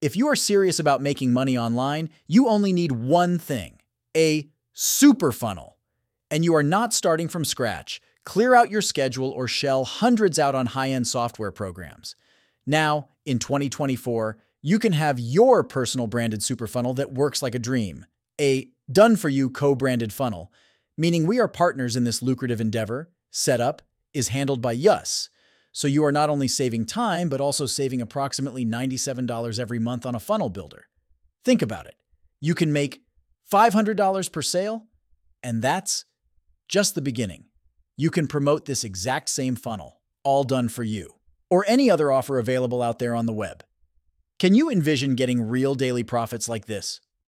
If you are serious about making money online, you only need one thing: a super funnel. And you are not starting from scratch. Clear out your schedule or shell hundreds out on high-end software programs. Now, in 2024, you can have your personal branded super funnel that works like a dream. A done-for-you co-branded funnel, meaning we are partners in this lucrative endeavor. Setup is handled by us. So you are not only saving time, but also saving approximately $97 every month on a funnel builder. Think about it. You can make $500 per sale, and that's just the beginning. You can promote this exact same funnel, all done for you, or any other offer available out there on the web. Can you envision getting real daily profits like this?